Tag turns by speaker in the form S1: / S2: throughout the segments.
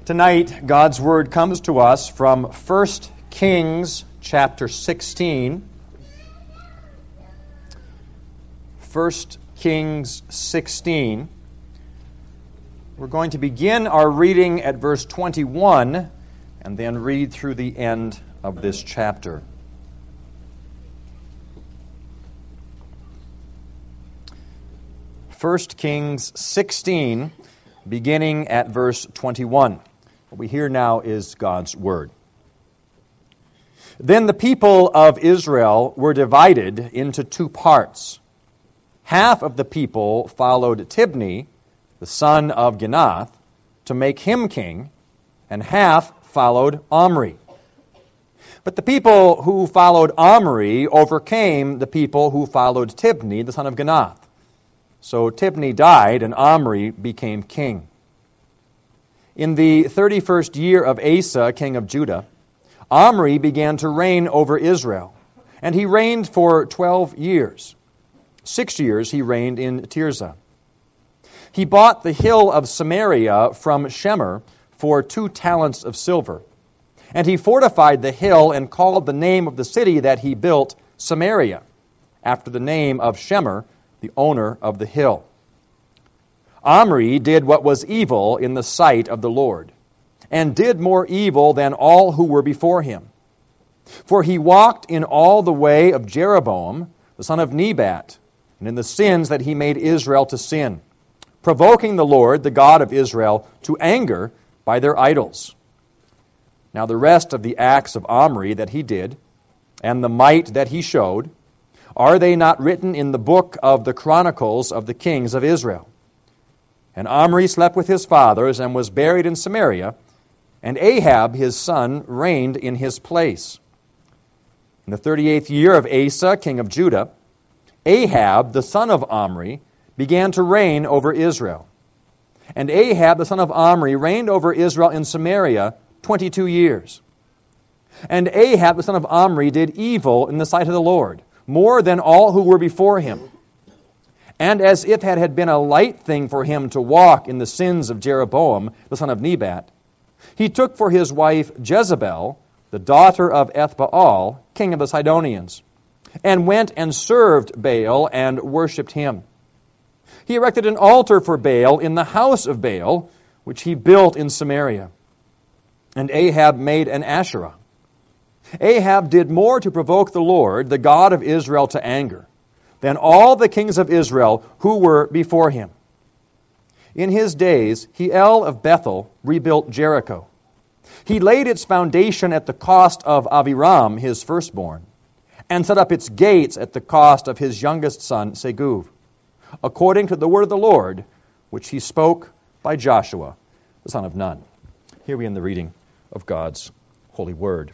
S1: Tonight, God's Word comes to us from 1 Kings chapter 16. 1 Kings 16. We're going to begin our reading at verse 21 and then read through the end of this chapter. First Kings 16, beginning at verse 21. What we hear now is God's Word. Then the people of Israel were divided into two parts. Half of the people followed Tibni, the son of Ginath, to make him king, and half followed Omri. But the people who followed Omri overcame the people who followed Tibni, the son of Ginath. So Tibni died, and Omri became king. In the 31st year of Asa, king of Judah, Omri began to reign over Israel, and he reigned for 12 years. 6 years he reigned in Tirzah. He bought the hill of Samaria from Shemer for 2 talents of silver, and he fortified the hill and called the name of the city that he built Samaria, after the name of Shemer, the owner of the hill. Omri did what was evil in the sight of the Lord, and did more evil than all who were before him. For he walked in all the way of Jeroboam, the son of Nebat, and in the sins that he made Israel to sin, provoking the Lord, the God of Israel, to anger by their idols. Now the rest of the acts of Omri that he did, and the might that he showed, are they not written in the book of the Chronicles of the kings of Israel? And Omri slept with his fathers and was buried in Samaria, and Ahab his son reigned in his place. In the 38th year of Asa, king of Judah, Ahab the son of Omri began to reign over Israel. And Ahab the son of Omri reigned over Israel in Samaria 22 years. And Ahab the son of Omri did evil in the sight of the Lord, more than all who were before him. And as if it had been a light thing for him to walk in the sins of Jeroboam, the son of Nebat, he took for his wife Jezebel, the daughter of Ethbaal, king of the Sidonians, and went and served Baal and worshipped him. He erected an altar for Baal in the house of Baal, which he built in Samaria. And Ahab made an Asherah. Ahab did more to provoke the Lord, the God of Israel, to anger than all the kings of Israel who were before him. In his days, Hiel of Bethel rebuilt Jericho. He laid its foundation at the cost of Aviram, his firstborn, and set up its gates at the cost of his youngest son, Seguv, according to the word of the Lord, which he spoke by Joshua, the son of Nun. Here we end the reading of God's holy word.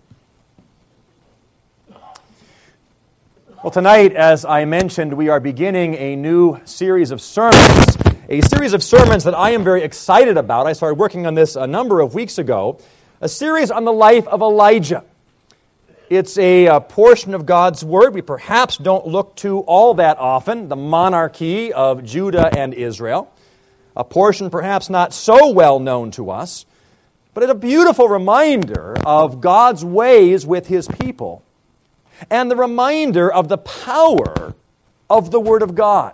S1: Well, tonight, as I mentioned, we are beginning a new series of sermons, that I am very excited about. I started working on this a number of weeks ago, a series on the life of Elijah. It's a portion of God's Word we perhaps don't look to all that often, the monarchy of Judah and Israel, a portion perhaps not so well known to us, but it's a beautiful reminder of God's ways with His people, and the reminder of the power of the Word of God.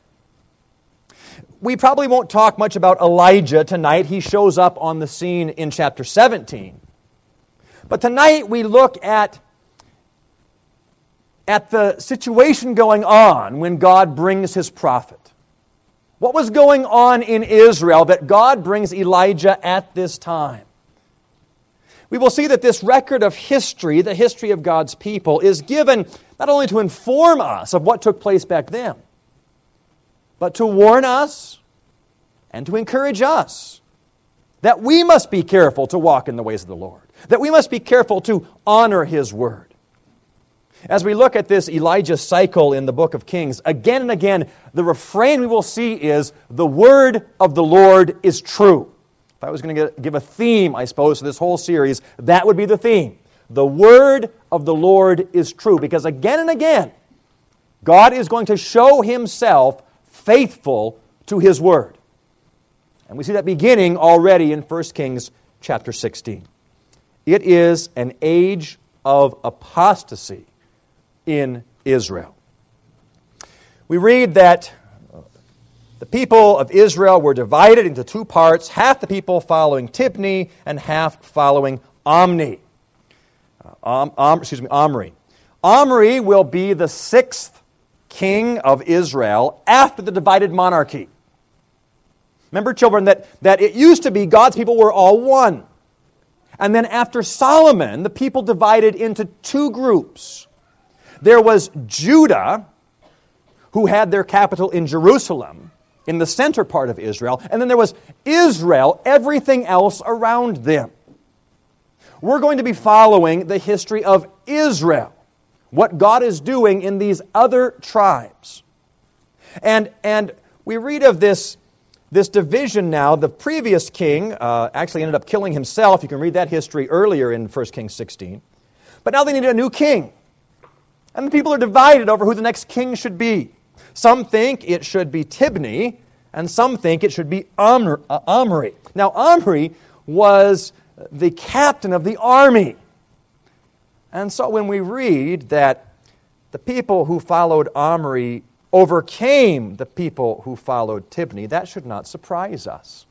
S1: We probably won't talk much about Elijah tonight. He shows up on the scene in chapter 17. But tonight we look at the situation going on when God brings His prophet. What was going on in Israel that God brings Elijah at this time? We will see that this record of history, the history of God's people, is given not only to inform us of what took place back then, but to warn us and to encourage us that we must be careful to walk in the ways of the Lord, that we must be careful to honor His word. As we look at this Elijah cycle in the book of Kings, again and again, the refrain we will see is, the word of the Lord is true. If I was going to give a theme, I suppose, to this whole series, that would be the theme. The word of the Lord is true. Because again and again, God is going to show Himself faithful to His word. And we see that beginning already in 1 Kings chapter 16. It is an age of apostasy in Israel. We read that the people of Israel were divided into two parts, half the people following Tibni and half following Omri. Omri will be the sixth king of Israel after the divided monarchy. Remember, children, that it used to be God's people were all one. And then after Solomon, the people divided into two groups. There was Judah, who had their capital in Jerusalem, in the center part of Israel. And then there was Israel, everything else around them. We're going to be following the history of Israel, what God is doing in these other tribes. And we read of this division now. The previous king actually ended up killing himself. You can read that history earlier in 1 Kings 16. But now they need a new king. And the people are divided over who the next king should be. Some think it should be Tibni, and some think it should be Omri. Now, Omri was the captain of the army. And so when we read that the people who followed Omri overcame the people who followed Tibni, that should not surprise us.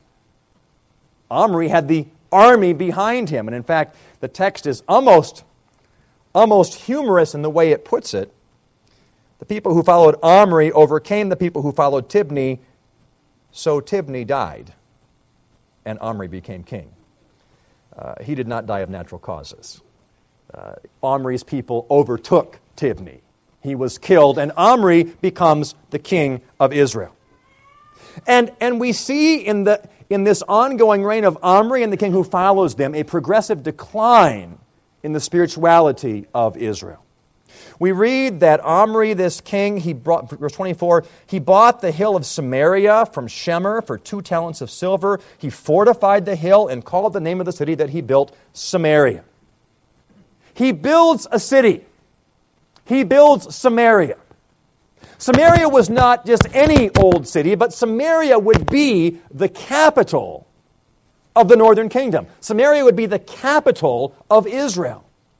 S1: Omri had the army behind him, and in fact, the text is almost humorous in the way it puts it. The people who followed Omri overcame the people who followed Tibni, so Tibni died, and Omri became king. He did not die of natural causes. Omri's people overtook Tibni. He was killed, and Omri becomes the king of Israel. And we see in this ongoing reign of Omri and the king who follows them a progressive decline in the spirituality of Israel. We read that Omri, this king, verse 24, he bought the hill of Samaria from Shemer for 2 talents of silver. He fortified the hill and called the name of the city that he built Samaria. He builds a city. He builds Samaria. Samaria was not just any old city, but Samaria would be the capital of the northern kingdom. Samaria would be the capital of Israel.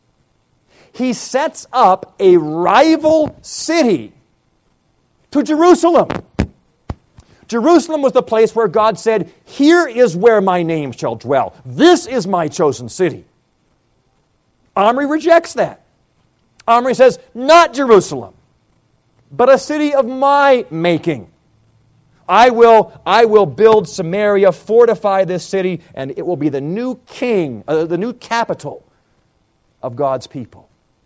S1: He sets up a rival city to Jerusalem. Jerusalem was the place where God said, "Here is where my name shall dwell. This is my chosen city." Omri rejects that. Omri says, "Not Jerusalem, but a city of my making. I will build Samaria, fortify this city, and it will be the new capital of God's people."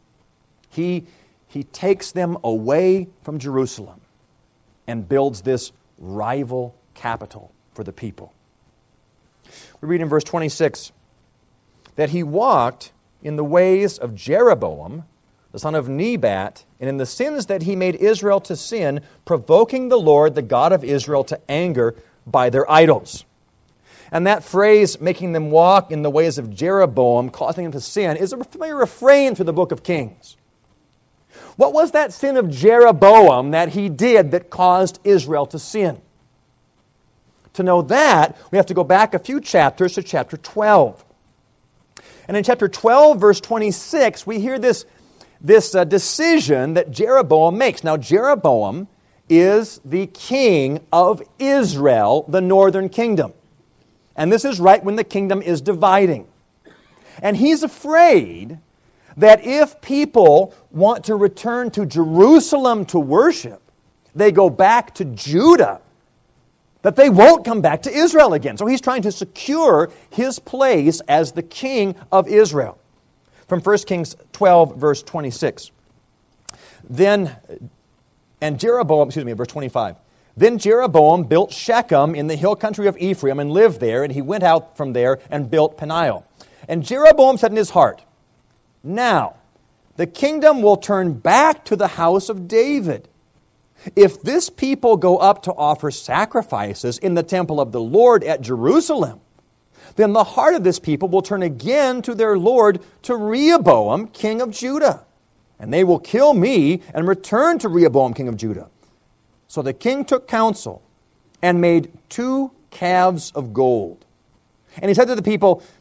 S1: He takes them away from Jerusalem and builds this rival capital for the people. We read in verse 26 that he walked in the ways of Jeroboam, the son of Nebat, and in the sins that he made Israel to sin, provoking the Lord, the God of Israel, to anger by their idols. And that phrase, making them walk in the ways of Jeroboam, causing them to sin, is a familiar refrain through the book of Kings. What was that sin of Jeroboam that he did that caused Israel to sin? To know that, we have to go back a few chapters to chapter 12. And in chapter 12, verse 26, we hear this decision that Jeroboam makes. Now, Jeroboam is the king of Israel, the northern kingdom. And this is right when the kingdom is dividing. And he's afraid that if people want to return to Jerusalem to worship, they go back to Judah, that they won't come back to Israel again. So he's trying to secure his place as the king of Israel. From 1 Kings 12, verse 26. Verse 25. Then Jeroboam built Shechem in the hill country of Ephraim and lived there, and he went out from there and built Peniel. And Jeroboam said in his heart, "Now, the kingdom will turn back to the house of David. If this people go up to offer sacrifices in the temple of the Lord at Jerusalem, then the heart of this people will turn again to their Lord, to Rehoboam, king of Judah. And they will kill me and return to Rehoboam, king of Judah." So the king took counsel and made 2 calves of gold. And he said to the people,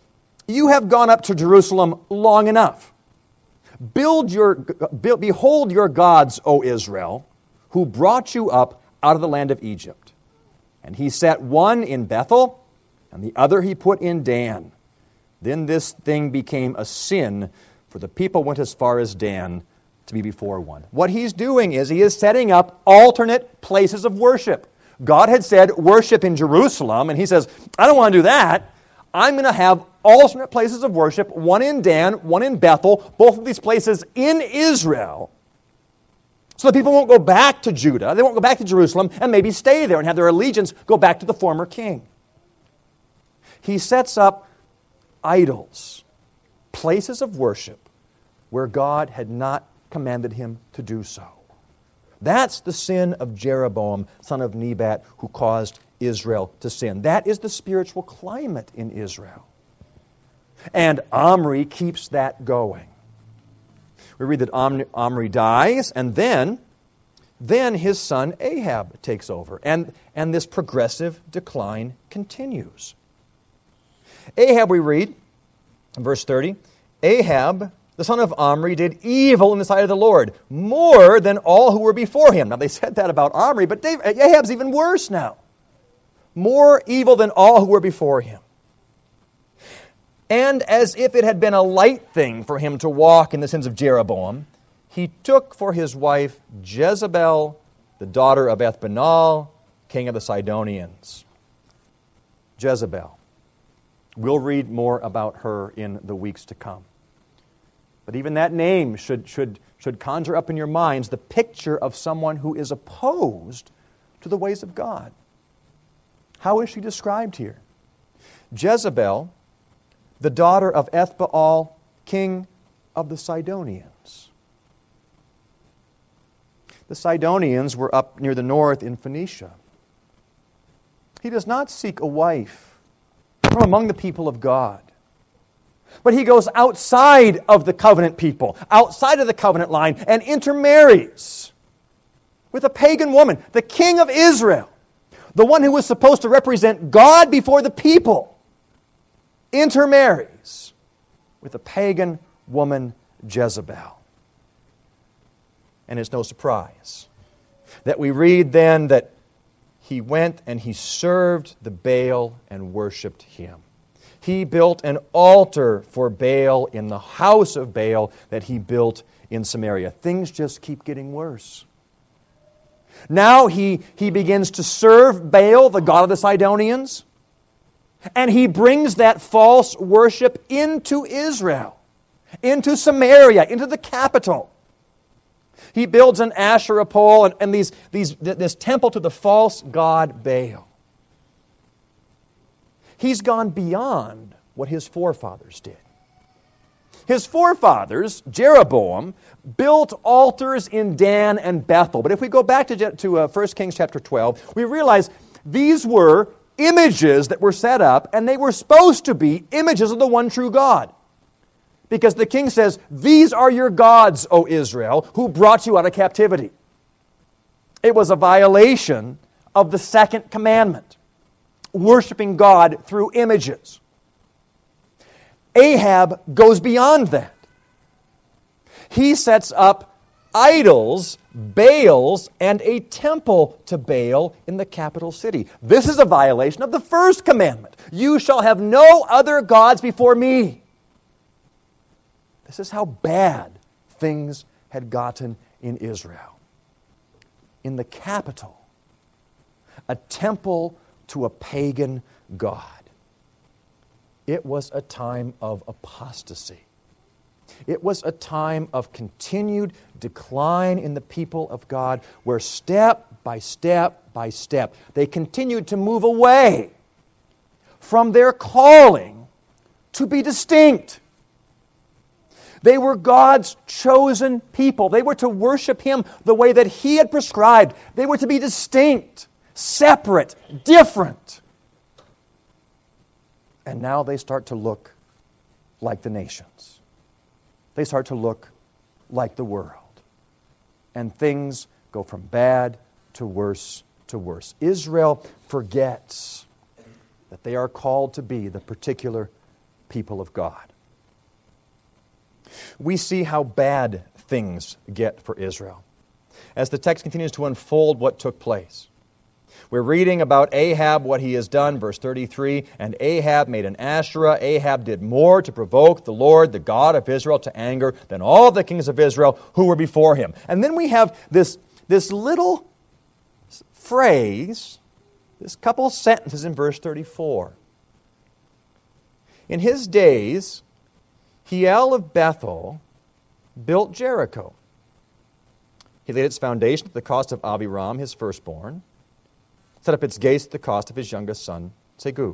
S1: You have gone up to Jerusalem long enough. Behold your gods, O Israel, who brought you up out of the land of Egypt. And he set one in Bethel, and the other he put in Dan. Then this thing became a sin, for the people went as far as Dan to be before one. What he's doing is he is setting up alternate places of worship. God had said worship in Jerusalem, and he says, I don't want to do that. I'm going to have alternate places of worship, one in Dan, one in Bethel, both of these places in Israel, so that people won't go back to Judah, they won't go back to Jerusalem, and maybe stay there and have their allegiance go back to the former king. He sets up idols, places of worship, where God had not commanded him to do so. That's the sin of Jeroboam, son of Nebat, who caused Israel to sin. That is the spiritual climate in Israel. And Omri keeps that going. We read that Omri dies, and then his son Ahab takes over. And this progressive decline continues. Ahab, we read, in verse 30, Ahab, the son of Omri, did evil in the sight of the Lord, more than all who were before him. Now, they said that about Omri, but Ahab's even worse now. More evil than all who were before him. And as if it had been a light thing for him to walk in the sins of Jeroboam, he took for his wife Jezebel, the daughter of Ethbaal, king of the Sidonians. Jezebel. We'll read more about her in the weeks to come. But even that name should conjure up in your minds the picture of someone who is opposed to the ways of God. How is she described here? Jezebel, the daughter of Ethbaal, king of the Sidonians. The Sidonians were up near the north in Phoenicia. He does not seek a wife from among the people of God, but he goes outside of the covenant people, outside of the covenant line, and intermarries with a pagan woman, the king of Israel, the one who was supposed to represent God before the people, intermarries with a pagan woman, Jezebel. And it's no surprise that we read then that he went and he served the Baal and worshipped him. He built an altar for Baal in the house of Baal that he built in Samaria. Things just keep getting worse. Now he begins to serve Baal, the god of the Sidonians, and he brings that false worship into Israel, into Samaria, into the capital. He builds an Asherah pole and this temple to the false god Baal. He's gone beyond what his forefathers did. His forefathers, Jeroboam, built altars in Dan and Bethel. But if we go back to 1 Kings chapter 12, we realize these were images that were set up, and they were supposed to be images of the one true God. Because the king says, "These are your gods, O Israel, who brought you out of captivity." It was a violation of the second commandment, worshiping God through images. Ahab goes beyond that. He sets up idols, Baals, and a temple to Baal in the capital city. This is a violation of the first commandment. You shall have no other gods before me. This is how bad things had gotten in Israel. In the capital, a temple to a pagan god. It was a time of apostasy. It was a time of continued decline in the people of God, where step by step by step, they continued to move away from their calling to be distinct. They were God's chosen people. They were to worship Him the way that He had prescribed. They were to be distinct, separate, different. And now they start to look like the nations. They start to look like the world. And things go from bad to worse to worse. Israel forgets that they are called to be the particular people of God. We see how bad things get for Israel as the text continues to unfold what took place. We're reading about Ahab, what he has done, verse 33, and Ahab made an Asherah. Ahab did more to provoke the Lord, the God of Israel, to anger than all the kings of Israel who were before him. And then we have this little phrase, this couple sentences in verse 34. In his days, Hiel of Bethel built Jericho. He laid its foundation at the cost of Abiram, his firstborn, set up its gates at the cost of his youngest son, Seguv.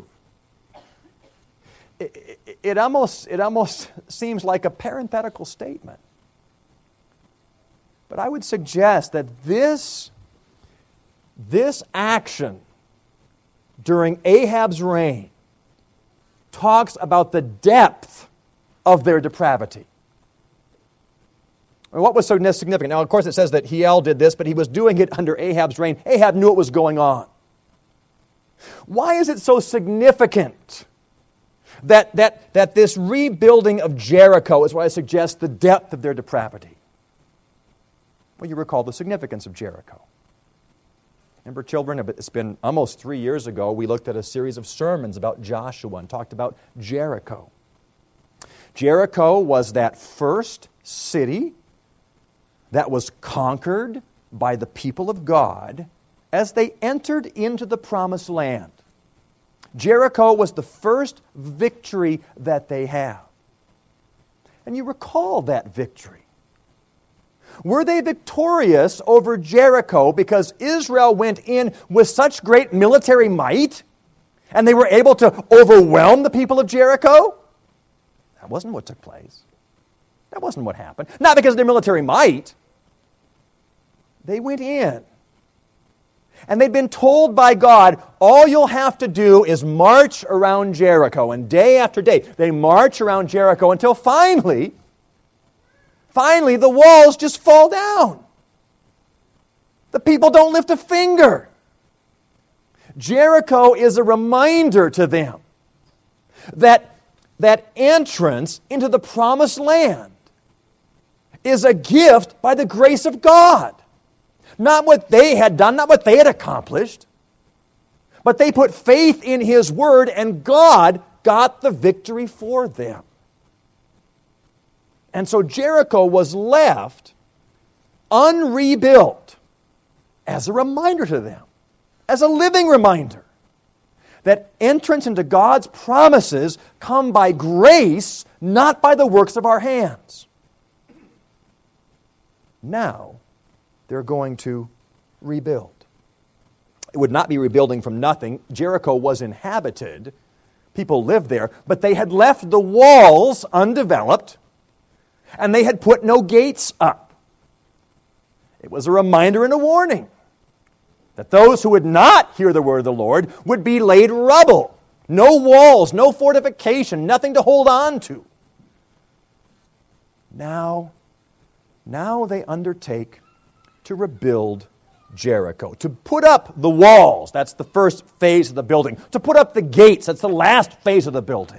S1: It almost seems like a parenthetical statement. But I would suggest that this action during Ahab's reign talks about the depth of their depravity. And what was so significant? Now, of course, it says that Hiel did this, but he was doing it under Ahab's reign. Ahab knew what was going on. Why is it so significant that this rebuilding of Jericho is why I suggest the depth of their depravity? Well, you recall the significance of Jericho. Remember, children, it's been almost 3 years ago, we looked at a series of sermons about Joshua and talked about Jericho. Jericho was that first city that was conquered by the people of God as they entered into the promised land. Jericho was the first victory that they have. And you recall that victory. Were they victorious over Jericho because Israel went in with such great military might and they were able to overwhelm the people of Jericho? That wasn't what took place. That wasn't what happened. Not because of their military might. They went in. And they'd been told by God, all you'll have to do is march around Jericho. And day after day, they march around Jericho until finally, the walls just fall down. The people don't lift a finger. Jericho is a reminder to them that entrance into the promised land is a gift by the grace of God. Not what they had done, not what they had accomplished, but they put faith in His Word and God got the victory for them. And so Jericho was left unrebuilt as a reminder to them, as a living reminder that entrance into God's promises come by grace, not by the works of our hands. Now, they're going to rebuild. It would not be rebuilding from nothing. Jericho was inhabited. People lived there, but they had left the walls undeveloped, and they had put no gates up. It was a reminder and a warning that those who would not hear the word of the Lord would be laid rubble. No walls, no fortification, nothing to hold on to. Now they undertake to rebuild Jericho, to put up the walls, that's the first phase of the building, to put up the gates, that's the last phase of the building.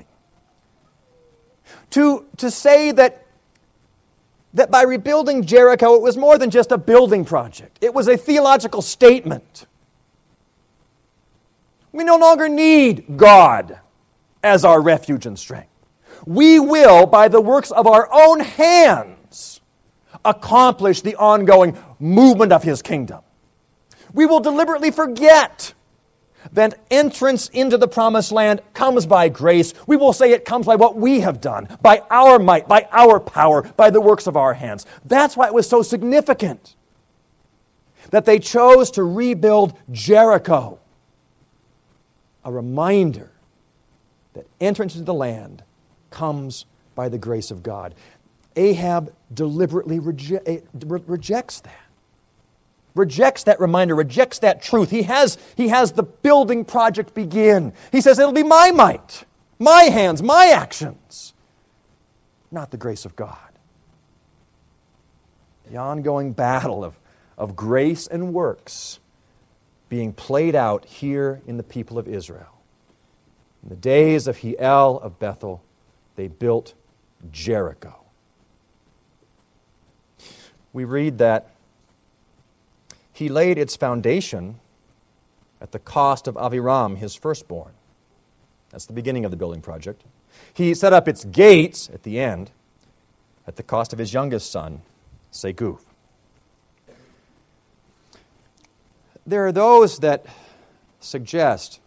S1: To say that by rebuilding Jericho, it was more than just a building project. It was a theological statement. We no longer need God as our refuge and strength. We will, by the works of our own hands, accomplish the ongoing movement of His kingdom. We will deliberately forget that entrance into the promised land comes by grace. We will say it comes by what we have done, by our might, by our power, by the works of our hands. That's why it was so significant that they chose to rebuild Jericho. A reminder that entrance into the land comes by the grace of God. Ahab deliberately rejects that. Rejects that reminder, rejects that truth. He has the building project begin. He says, it'll be my might, my hands, my actions, not the grace of God. The ongoing battle of grace and works being played out here in the people of Israel. In the days of Hiel of Bethel, they built Jericho. We read that he laid its foundation at the cost of Aviram, his firstborn. That's the beginning of the building project. He set up its gates at the end at the cost of his youngest son, Segub. There are those that suggest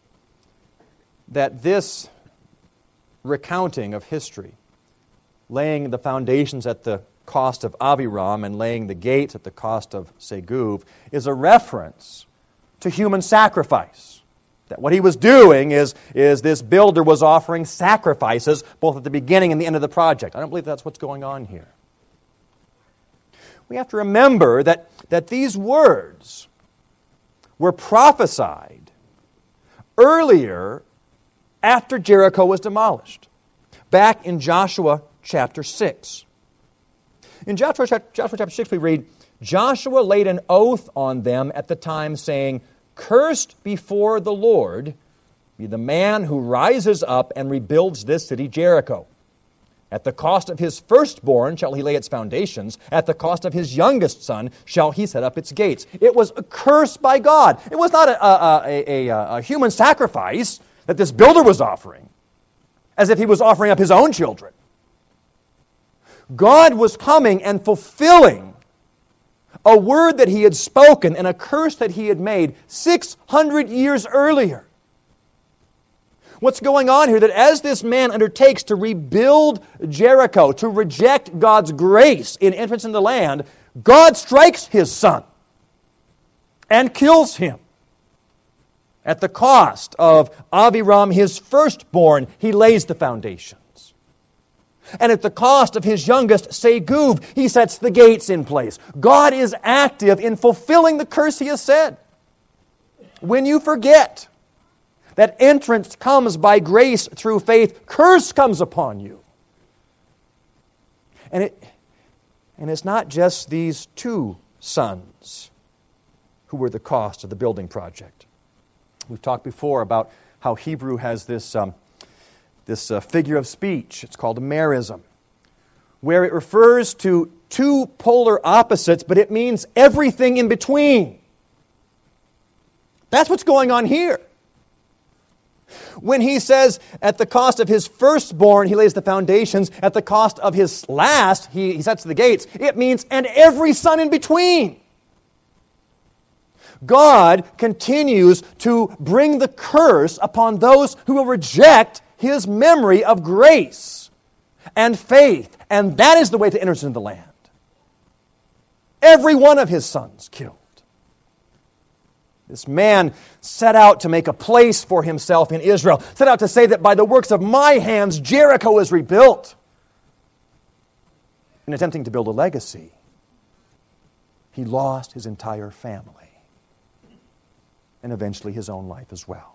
S1: that this recounting of history, laying the foundations at the cost of Aviram and laying the gates at the cost of Segub, is a reference to human sacrifice. That what he was doing is this builder was offering sacrifices both at the beginning and the end of the project. I don't believe that's what's going on here. We have to remember that these words were prophesied earlier after Jericho was demolished, back in Joshua chapter 6. In Joshua chapter 6 we read, Joshua laid an oath on them at the time, saying, "Cursed before the Lord be the man who rises up and rebuilds this city Jericho. At the cost of his firstborn shall he lay its foundations. At the cost of his youngest son shall he set up its gates." It was a curse by God. It was not a human sacrifice that this builder was offering, as if he was offering up his own children. God was coming and fulfilling a word that he had spoken and a curse that he had made 600 years earlier. What's going on here, that as this man undertakes to rebuild Jericho, to reject God's grace in entrance into the land, God strikes his son and kills him. At the cost of Aviram, his firstborn, he lays the foundations. And at the cost of his youngest, Segub, he sets the gates in place. God is active in fulfilling the curse he has said. When you forget that entrance comes by grace through faith, curse comes upon you. And it's not just these two sons who were the cost of the building project. We've talked before about how Hebrew has this figure of speech. It's called a merism, where it refers to two polar opposites, but it means everything in between. That's what's going on here. When he says, at the cost of his firstborn, he lays the foundations, at the cost of his last, he sets the gates, it means, and every son in between. God continues to bring the curse upon those who will reject his memory of grace and faith. And that is the way to enter into the land. Every one of his sons killed. This man set out to make a place for himself in Israel, set out to say that by the works of my hands, Jericho is rebuilt. In attempting to build a legacy, he lost his entire family and eventually his own life as well.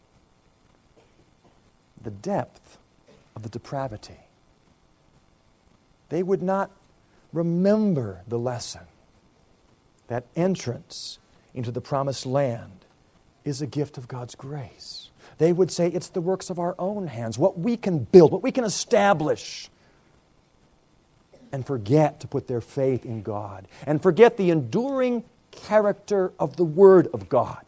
S1: The depth of the depravity. They would not remember the lesson that entrance into the promised land is a gift of God's grace. They would say it's the works of our own hands, what we can build, what we can establish, and forget to put their faith in God, and forget the enduring character of the Word of God.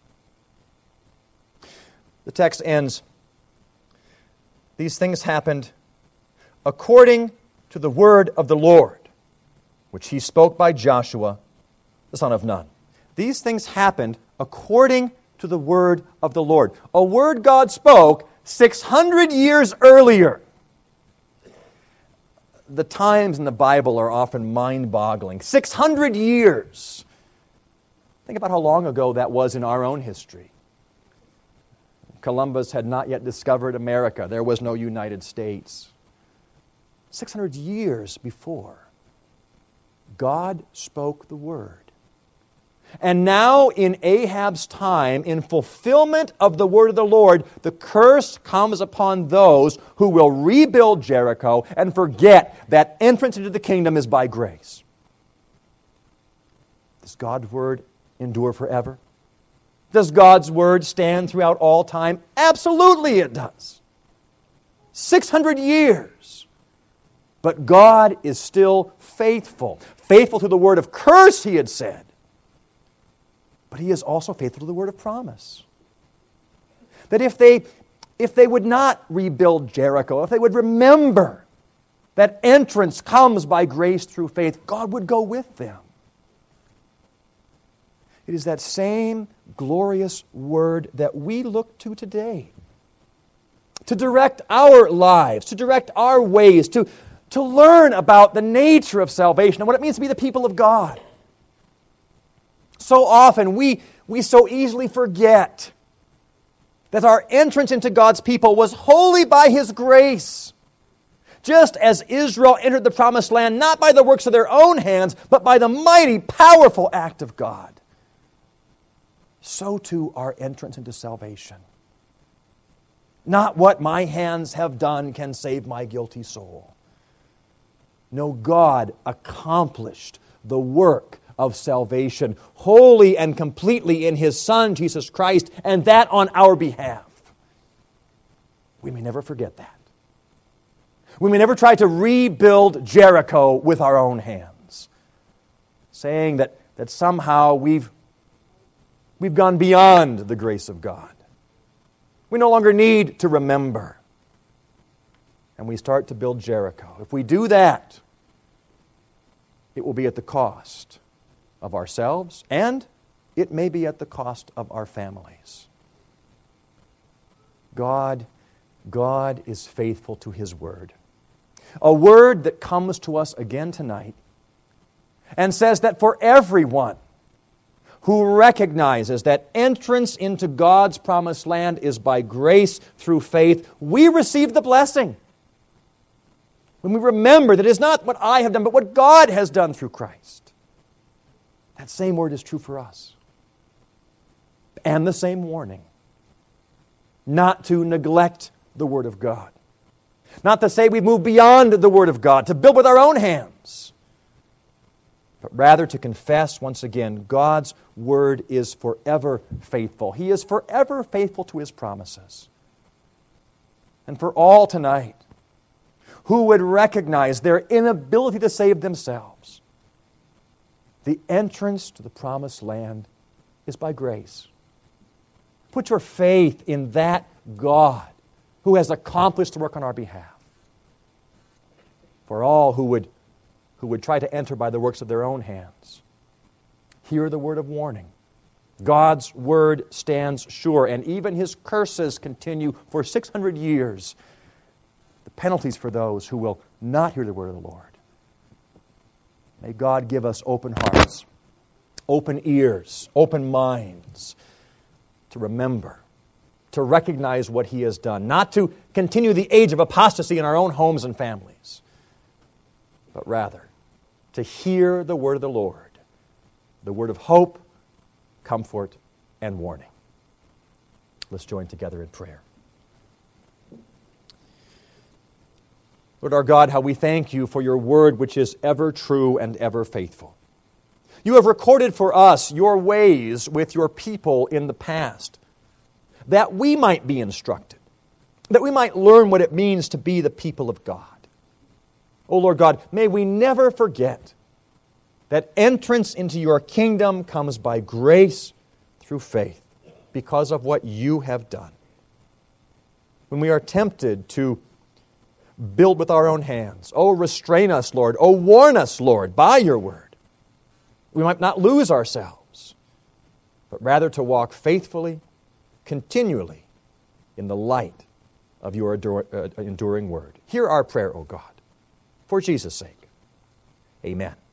S1: The text ends, "These things happened according to the word of the Lord, which he spoke by Joshua, the son of Nun." These things happened according to the word of the Lord. A word God spoke 600 years earlier. The times in the Bible are often mind-boggling. 600 years. Think about how long ago that was in our own history. Columbus had not yet discovered America. There was no United States. 600 years before, God spoke the word. And now in Ahab's time, in fulfillment of the word of the Lord, the curse comes upon those who will rebuild Jericho and forget that entrance into the kingdom is by grace. Does God's word endure forever? Does God's word stand throughout all time? Absolutely it does. 600 years. But God is still faithful. Faithful to the word of curse, he had said. But he is also faithful to the word of promise. That if they would not rebuild Jericho, if they would remember that entrance comes by grace through faith, God would go with them. It is that same glorious word that we look to today to direct our lives, to direct our ways, to learn about the nature of salvation and what it means to be the people of God. So often we so easily forget that our entrance into God's people was wholly by His grace. Just as Israel entered the promised land not by the works of their own hands, but by the mighty, powerful act of God, so too our entrance into salvation. Not what my hands have done can save my guilty soul. No, God accomplished the work of salvation wholly and completely in His Son, Jesus Christ, and that on our behalf. We may never forget that. We may never try to rebuild Jericho with our own hands, saying that somehow we've gone beyond the grace of God. We no longer need to remember. And we start to build Jericho. If we do that, it will be at the cost of ourselves, and it may be at the cost of our families. God is faithful to His word. A word that comes to us again tonight and says that for everyone who recognizes that entrance into God's promised land is by grace through faith, we receive the blessing. When we remember that it is not what I have done, but what God has done through Christ. That same word is true for us. And the same warning. Not to neglect the Word of God. Not to say we move beyond the Word of God, to build with our own hands. But rather to confess once again, God's Word is forever faithful. He is forever faithful to His promises. And for all tonight who would recognize their inability to save themselves, the entrance to the promised land is by grace. Put your faith in that God who has accomplished the work on our behalf. For all who would try to enter by the works of their own hands, hear the word of warning. God's word stands sure, and even His curses continue for 600 years. The penalties for those who will not hear the word of the Lord. May God give us open hearts, open ears, open minds to remember, to recognize what He has done, not to continue the age of apostasy in our own homes and families, but rather to hear the word of the Lord, the word of hope, comfort, and warning. Let's join together in prayer. Lord our God, how we thank You for Your word, which is ever true and ever faithful. You have recorded for us Your ways with Your people in the past, that we might be instructed, that we might learn what it means to be the people of God. O Lord God, may we never forget that entrance into Your kingdom comes by grace through faith, because of what You have done. When we are tempted to build with our own hands, oh, restrain us, Lord. Oh, warn us, Lord, by Your word. We might not lose ourselves, but rather to walk faithfully, continually, in the light of Your enduring word. Hear our prayer, O God, for Jesus' sake. Amen.